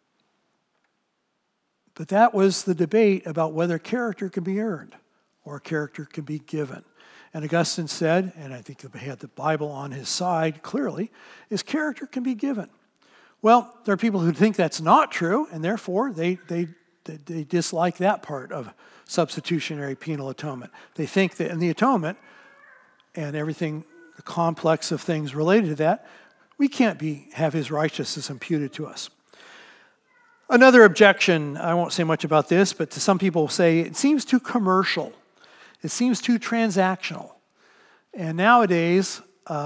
that was the debate about whether character can be earned or character can be given. And Augustine said, and I think he had the Bible on his side clearly, is character can be given. Well, there are people who think that's not true, and therefore they dislike that part of substitutionary penal atonement. They think that in the atonement and everything, the complex of things related to that, we can't have his righteousness imputed to us. Another objection, I won't say much about this, but to some people say it seems too commercial. It seems too transactional. And nowadays,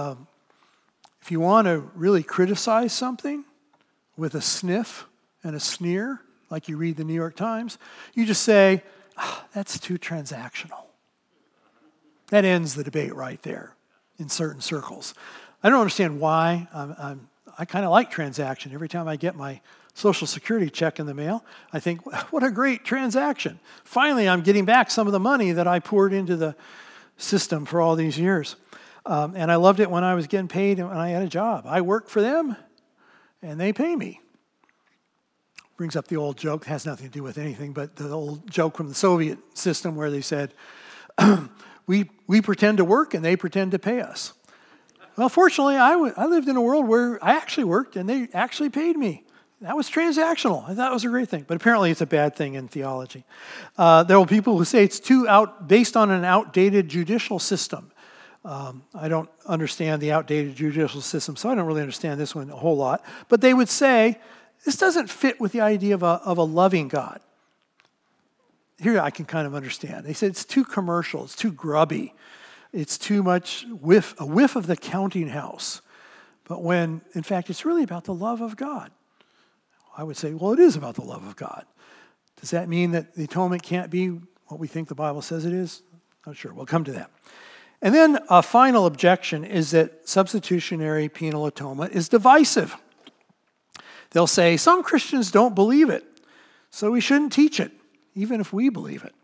if you want to really criticize something with a sniff and a sneer, like you read the New York Times, you just say, that's too transactional. That ends the debate right there in certain circles. I don't understand why. I kind of like transaction. Every time I get my Social Security check in the mail, I think, what a great transaction. Finally, I'm getting back some of the money that I poured into the system for all these years. And I loved it when I was getting paid and when I had a job. I work for them, and they pay me. Brings up the old joke, has nothing to do with anything, but the old joke from the Soviet system where they said, we pretend to work and they pretend to pay us. Well, fortunately, I lived in a world where I actually worked and they actually paid me. That was transactional. I thought it was a great thing. But apparently it's a bad thing in theology. There are people who say it's based on an outdated judicial system. I don't understand the outdated judicial system, so I don't really understand this one a whole lot. But they would say, this doesn't fit with the idea of a loving God. Here I can kind of understand. They said it's too commercial, it's too grubby, it's too much a whiff of the counting house. But when, in fact, it's really about the love of God. I would say, well, it is about the love of God. Does that mean that the atonement can't be what we think the Bible says it is? Not sure. We'll come to that. And then a final objection is that substitutionary penal atonement is divisive. They'll say, some Christians don't believe it, so we shouldn't teach it, even if we believe it.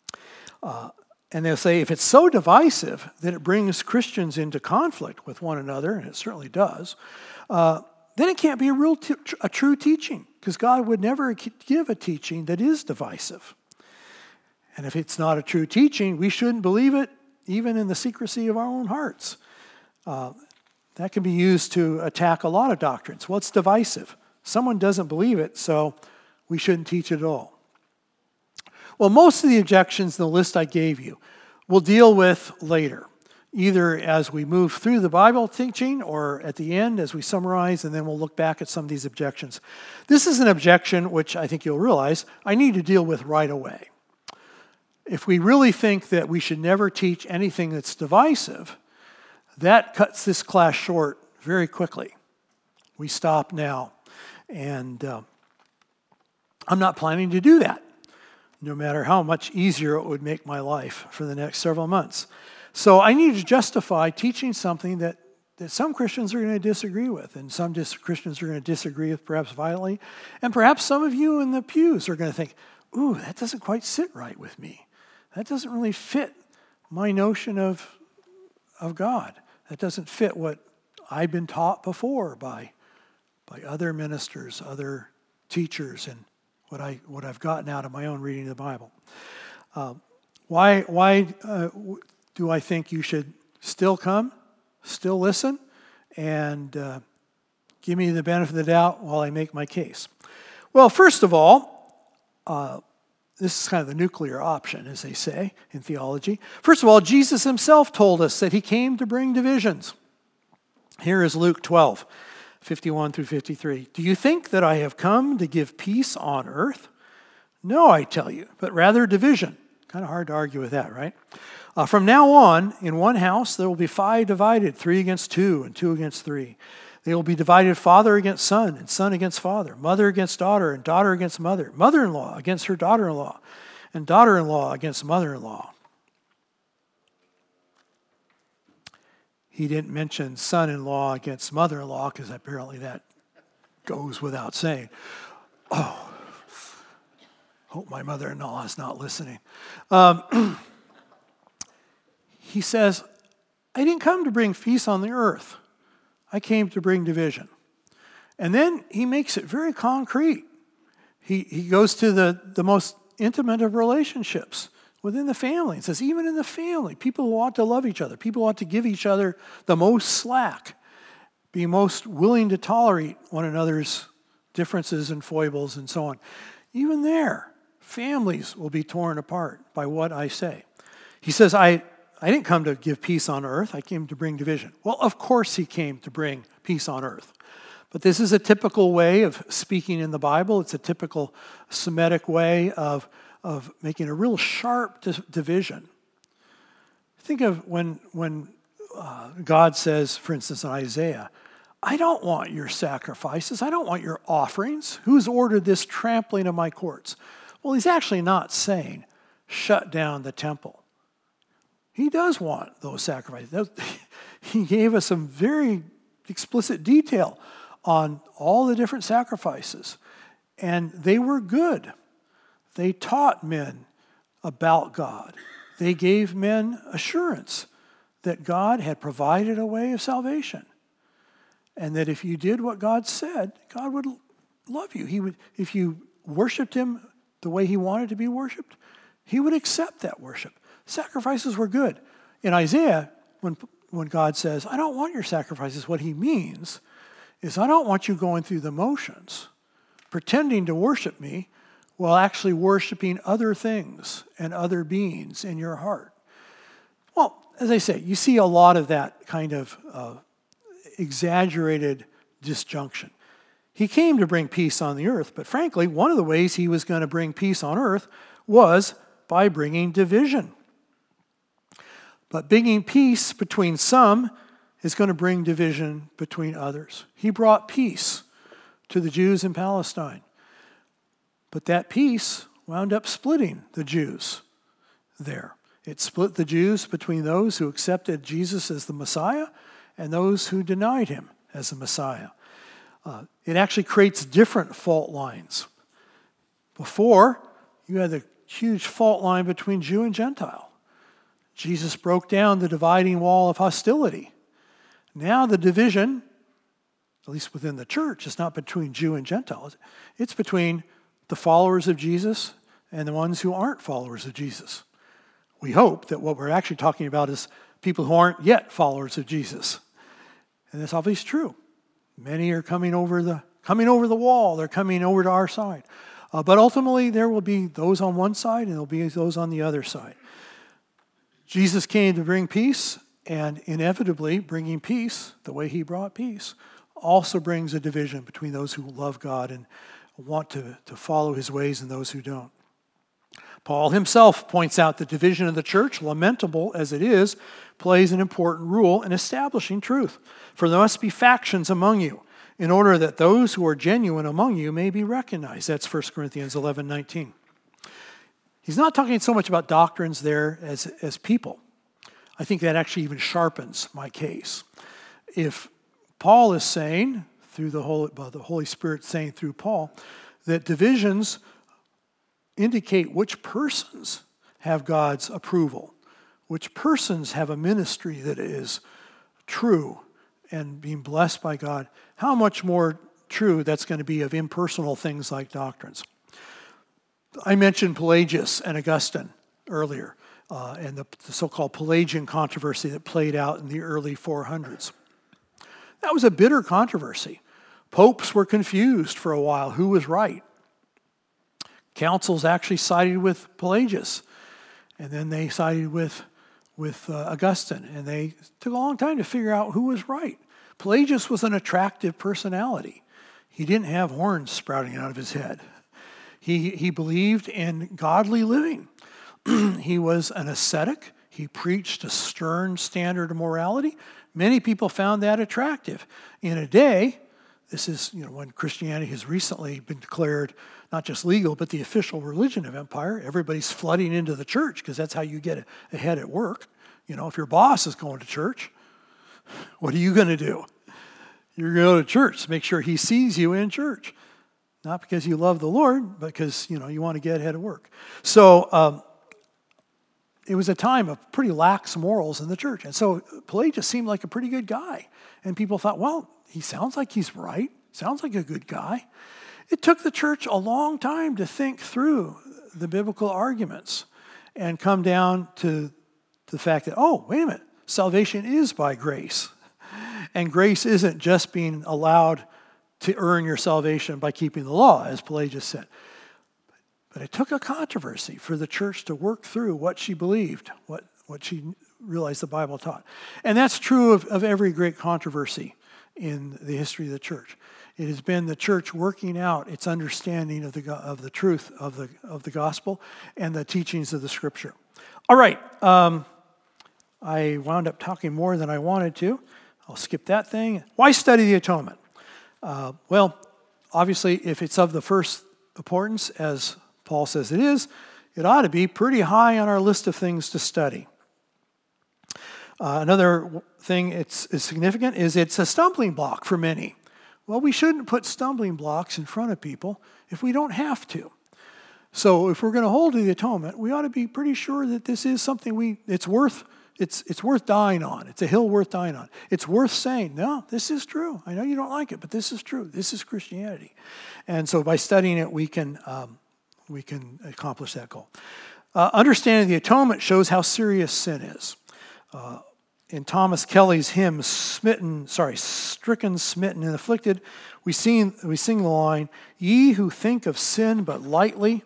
And they'll say, if it's so divisive that it brings Christians into conflict with one another, and it certainly does, then it can't be a true teaching, because God would never give a teaching that is divisive. And if it's not a true teaching, we shouldn't believe it, even in the secrecy of our own hearts. That can be used to attack a lot of doctrines. Well, it's divisive. Someone doesn't believe it, so we shouldn't teach it at all. Well, most of the objections in the list I gave you we'll deal with later, either as we move through the Bible teaching or at the end as we summarize, and then we'll look back at some of these objections. This is an objection which I think you'll realize I need to deal with right away. If we really think that we should never teach anything that's divisive, that cuts this class short very quickly. We stop now. And I'm not planning to do that, no matter how much easier it would make my life for the next several months. So I need to justify teaching something that some Christians are going to disagree with, and some Christians are going to disagree with perhaps violently, and perhaps some of you in the pews are going to think, ooh, that doesn't quite sit right with me. That doesn't really fit my notion of God. That doesn't fit what I've been taught before by other ministers, other teachers, and what I've gotten out of my own reading of the Bible. Why do I think you should still come, still listen, and give me the benefit of the doubt while I make my case? Well, first of all, this is kind of the nuclear option, as they say in theology. First of all, Jesus himself told us that he came to bring divisions. Here is Luke 12, 51 through 53. Do you think that I have come to give peace on earth? No, I tell you, but rather division. Kind of hard to argue with that, right? From now on, in one house, there will be 5 divided, 3 against 2, and 2 against 3. They will be divided father against son, and son against father, mother against daughter, and daughter against mother, mother-in-law against her daughter-in-law, and daughter-in-law against mother-in-law. He didn't mention son-in-law against mother-in-law, because apparently that goes without saying. Oh, hope my mother-in-law is not listening. He says, I didn't come to bring peace on the earth. I came to bring division. And then he makes it very concrete. He goes to the most intimate of relationships within the family. It says, even in the family, people ought to love each other. People ought to give each other the most slack, be most willing to tolerate one another's differences and foibles and so on. Even there, families will be torn apart by what I say. He says, I didn't come to give peace on earth. I came to bring division. Well, of course he came to bring peace on earth. But this is a typical way of speaking in the Bible. It's a typical Semitic way of making a real sharp division. Think of when God says, for instance, in Isaiah, I don't want your sacrifices. I don't want your offerings. Who's ordered this trampling of my courts? Well, he's actually not saying, shut down the temple. He does want those sacrifices. He gave us some very explicit detail on all the different sacrifices. And they were good. They taught men about God. They gave men assurance that God had provided a way of salvation. And that if you did what God said, God would love you. He would, if you worshiped him the way he wanted to be worshiped, he would accept that worship. Sacrifices were good. In Isaiah, when God says, I don't want your sacrifices, what he means is I don't want you going through the motions, pretending to worship me while actually worshiping other things and other beings in your heart. Well, as I say, you see a lot of that kind of exaggerated disjunction. He came to bring peace on the earth, but frankly, one of the ways he was going to bring peace on earth was by bringing division. But bringing peace between some is going to bring division between others. He brought peace to the Jews in Palestine. But that peace wound up splitting the Jews there. It split the Jews between those who accepted Jesus as the Messiah and those who denied him as the Messiah. It actually creates different fault lines. Before, you had the huge fault line between Jew and Gentile. Jesus broke down the dividing wall of hostility. Now the division, at least within the church, is not between Jew and Gentile. It's between the followers of Jesus and the ones who aren't followers of Jesus. We hope that what we're actually talking about is people who aren't yet followers of Jesus. And that's obviously true. Many are coming over the wall. They're coming over to our side. But ultimately, there will be those on one side and there will be those on the other side. Jesus came to bring peace, and inevitably bringing peace, the way he brought peace, also brings a division between those who love God and want to follow his ways and those who don't. Paul himself points out the division of the church, lamentable as it is, plays an important role in establishing truth. For there must be factions among you, in order that those who are genuine among you may be recognized. That's 1 Corinthians 11:19. He's not talking so much about doctrines there as people. I think that actually even sharpens my case. If Paul is saying, through the Holy Spirit saying through Paul, that divisions indicate which persons have God's approval, which persons have a ministry that is true and being blessed by God, how much more true that's going to be of impersonal things like doctrines. I mentioned Pelagius and Augustine earlier, and the so-called Pelagian controversy that played out in the early 400s. That was a bitter controversy. Popes were confused for a while who was right. councils actually sided with Pelagius, and then they sided with Augustine, and they took a long time to figure out who was right. Pelagius was an attractive personality. He didn't have horns sprouting out of his head. He believed in godly living. He was an ascetic. He preached a stern standard of morality. Many people found that attractive. In a day, this is when Christianity has recently been declared not just legal, but the official religion of empire. Everybody's flooding into the church because that's how you get ahead at work. If your boss is going to church, what are you going to do? You're going to go to church to make sure he sees you in church. Not because you love the Lord, but because, you want to get ahead of work. So it was a time of pretty lax morals in the church. And so Pelagius seemed like a pretty good guy. And people thought, well, he sounds like he's right. Sounds like a good guy. It took the church a long time to think through the biblical arguments and come down to the fact that, oh, wait a minute, salvation is by grace. And grace isn't just being allowed to earn your salvation by keeping the law, as Pelagius said. But it took a controversy for the church to work through what she believed, what she realized the Bible taught. And that's true of every great controversy in the history of the church. It has been the church working out its understanding of the truth of the gospel and the teachings of the Scripture. All right, I wound up talking more than I wanted to. I'll skip that thing. Why study the atonement? Well, obviously, if it's of the first importance, as Paul says it is, it ought to be pretty high on our list of things to study. Another thing is significant is it's a stumbling block for many. Well, we shouldn't put stumbling blocks in front of people if we don't have to. So if we're going to hold to the atonement, we ought to be pretty sure that this is something it's worth dying on. It's a hill worth dying on. It's worth saying, no, this is true. I know you don't like it, but this is true. This is Christianity. And so by studying it, we can accomplish that goal. Understanding the atonement shows how serious sin is. In Thomas Kelly's hymn, stricken, smitten, and afflicted, we sing the line, "Ye who think of sin but lightly,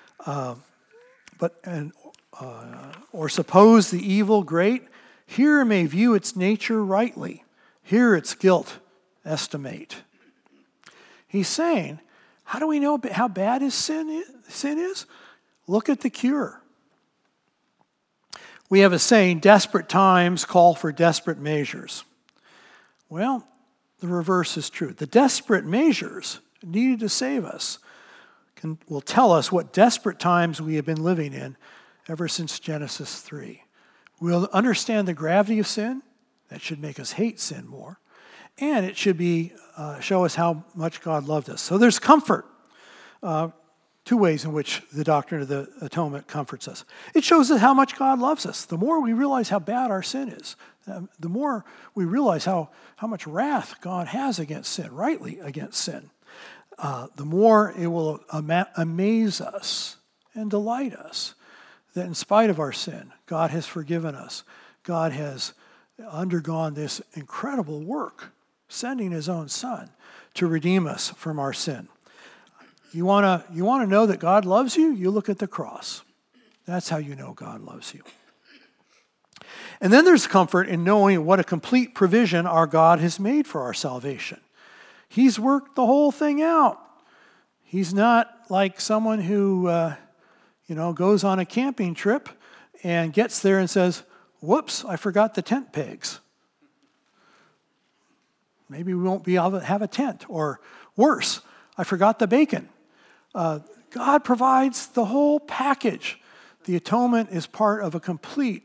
or suppose the evil great, here may view its nature rightly, here its guilt estimate." He's saying, how do we know how bad his sin is? Look at the cure. We have a saying, desperate times call for desperate measures. Well, the reverse is true. The desperate measures needed to save us will tell us what desperate times we have been living in ever since Genesis 3. We'll understand the gravity of sin. That should make us hate sin more. And it should show us how much God loved us. So there's comfort. Two ways in which the doctrine of the atonement comforts us. It shows us how much God loves us. The more we realize how bad our sin is, the more we realize how much wrath God has against sin, rightly against sin, the more it will amaze us and delight us that in spite of our sin, God has forgiven us. God has undergone this incredible work, sending his own Son to redeem us from our sin. You want to know that God loves you? You look at the cross. That's how you know God loves you. And then there's comfort in knowing what a complete provision our God has made for our salvation. He's worked the whole thing out. He's not like someone who goes on a camping trip and gets there and says, whoops, I forgot the tent pegs. Maybe we won't be able to have a tent. Or worse, I forgot the bacon. God provides the whole package. The atonement is part of a complete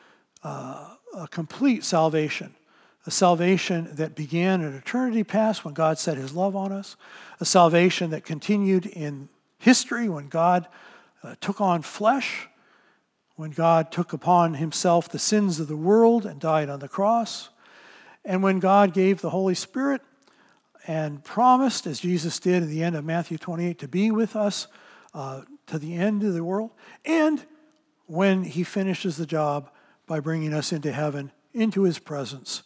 salvation. A salvation that began in eternity past when God set his love on us. A salvation that continued in history when God took on flesh. When God took upon himself the sins of the world and died on the cross. And when God gave the Holy Spirit and promised, as Jesus did at the end of Matthew 28, to be with us to the end of the world. And when he finishes the job by bringing us into heaven, into his presence,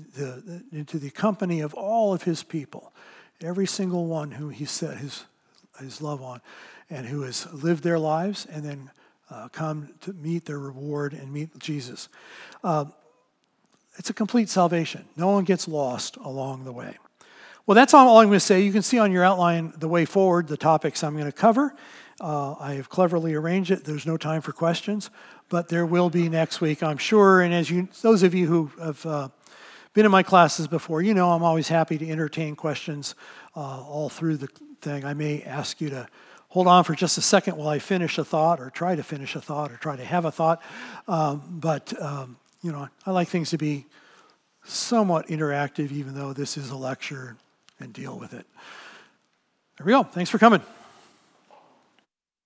into the company of all of his people, every single one who he set his his love on, and who has lived their lives and then come to meet their reward and meet Jesus. It's a complete salvation. No one gets lost along the way. Well, that's all I'm going to say. You can see on your outline the way forward, the topics I'm going to cover. I have cleverly arranged it. There's no time for questions, but there will be next week, I'm sure. And those of you who have been in my classes before, you know I'm always happy to entertain questions all through the thing. I may ask you to hold on for just a second while I finish a thought, or try to finish a thought, or try to have a thought. I like things to be somewhat interactive, even though this is a lecture, and deal with it. There we go. Thanks for coming.